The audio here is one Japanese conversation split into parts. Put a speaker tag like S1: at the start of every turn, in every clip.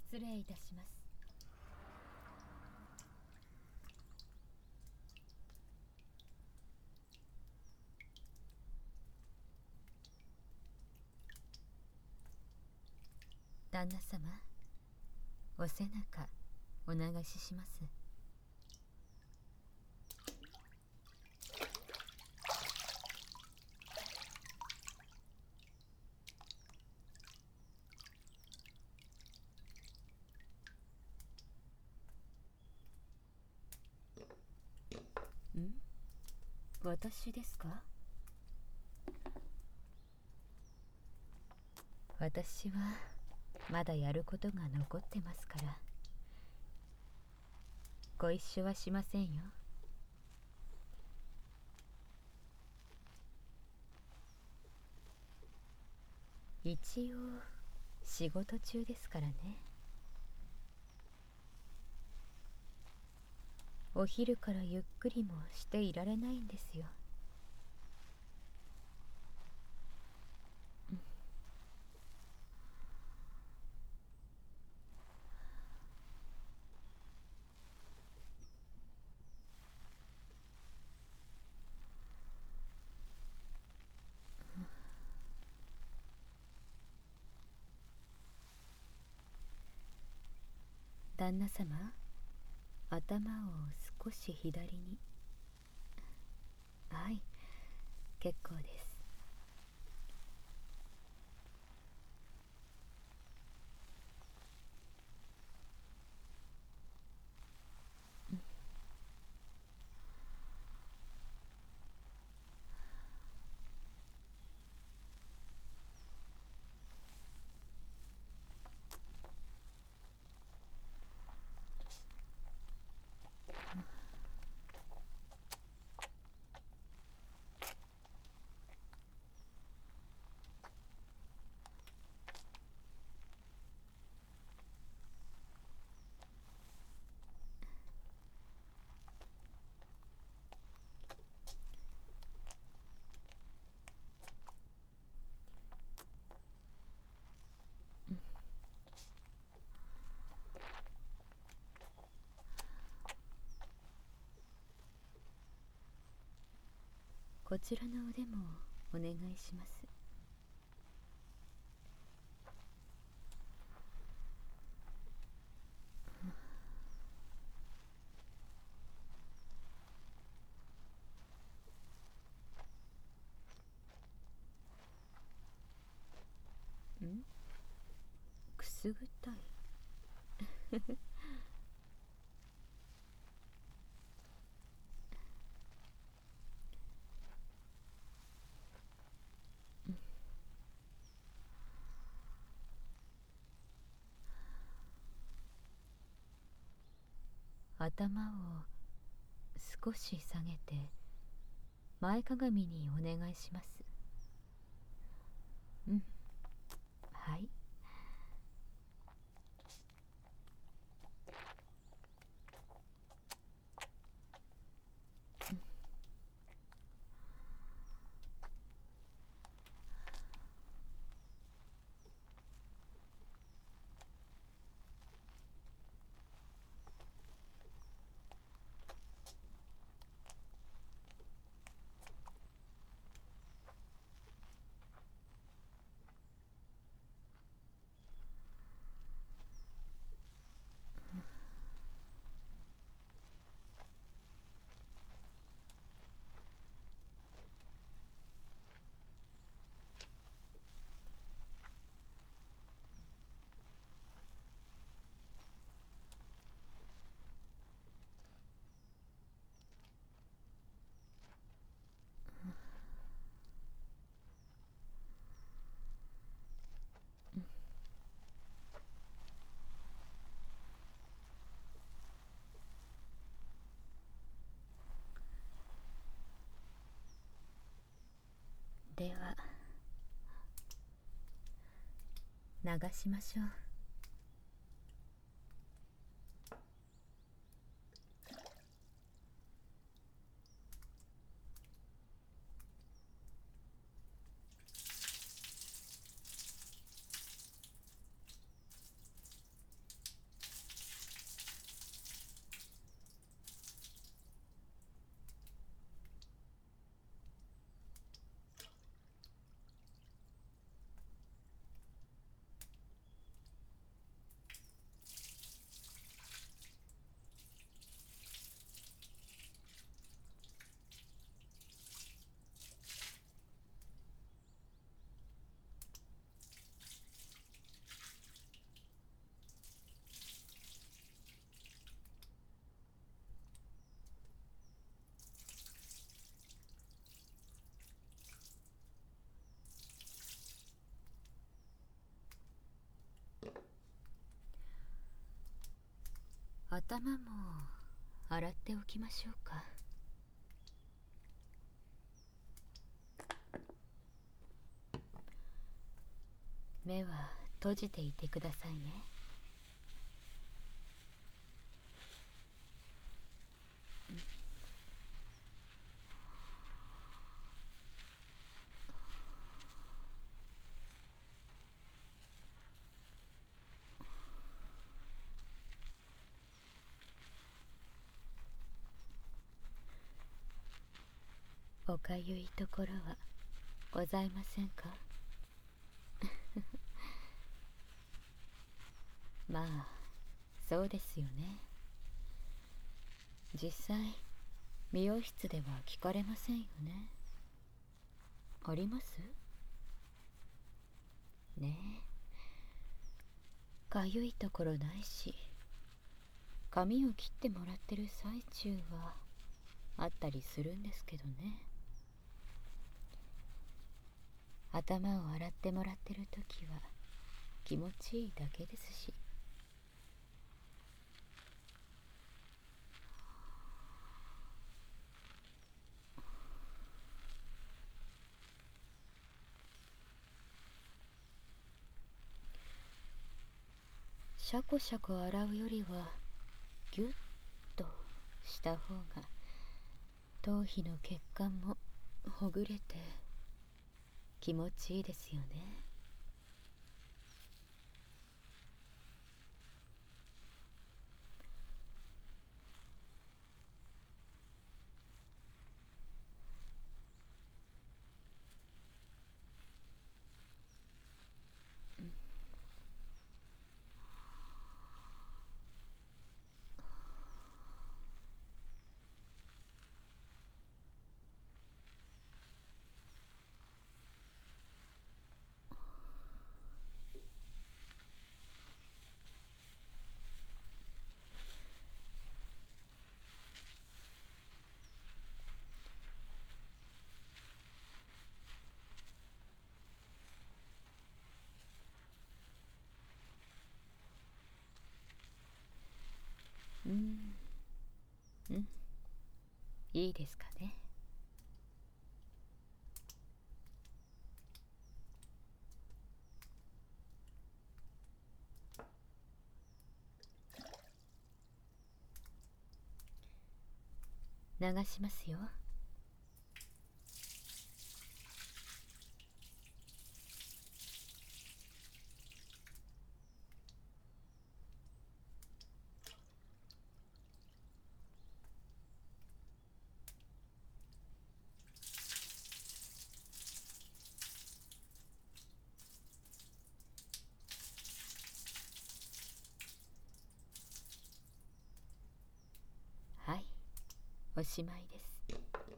S1: 失礼いたします。旦那様、お背中お流しします。ん？私ですか？私はまだやることが残ってますから。ご一緒はしませんよ。一応仕事中ですからね。お昼からゆっくりもしていられないんですよ。旦那様、頭を少し左に。はい、結構です。こちらの腕もお願いします。ん？くすぐったい。頭を少し下げて前かがみにお願いします。うん、はい。では流しましょう。 頭も洗っておきましょうか。目は閉じていてくださいね。おかゆいところはございませんか？まあ、そうですよね。実際、美容室では聞かれませんよね。ありますねえ。かゆいところないし、髪を切ってもらってる最中はあったりするんですけどね。頭を洗ってもらってるときは気持ちいいだけですし。シャコシャコ洗うよりはギュッとした方が頭皮の血管もほぐれて気持ちいいですよね。うん、うん、いいですかね。流しますよ。はい、おしまいです。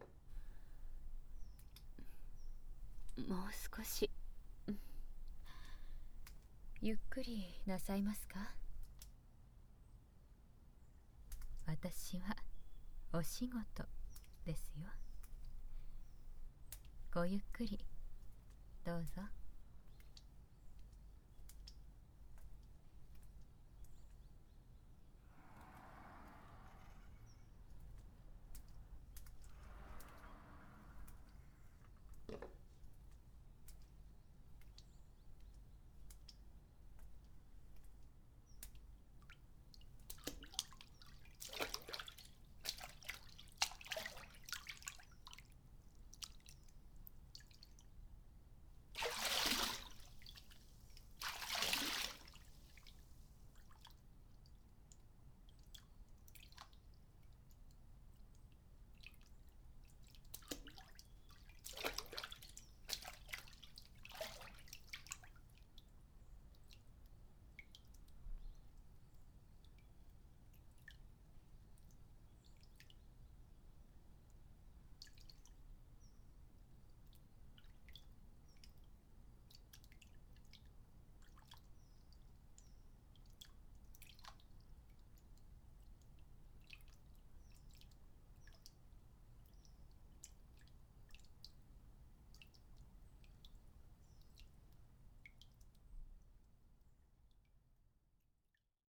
S1: もう少し、ゆっくりなさいますか？私はお仕事ですよ。ごゆっくりどうぞ。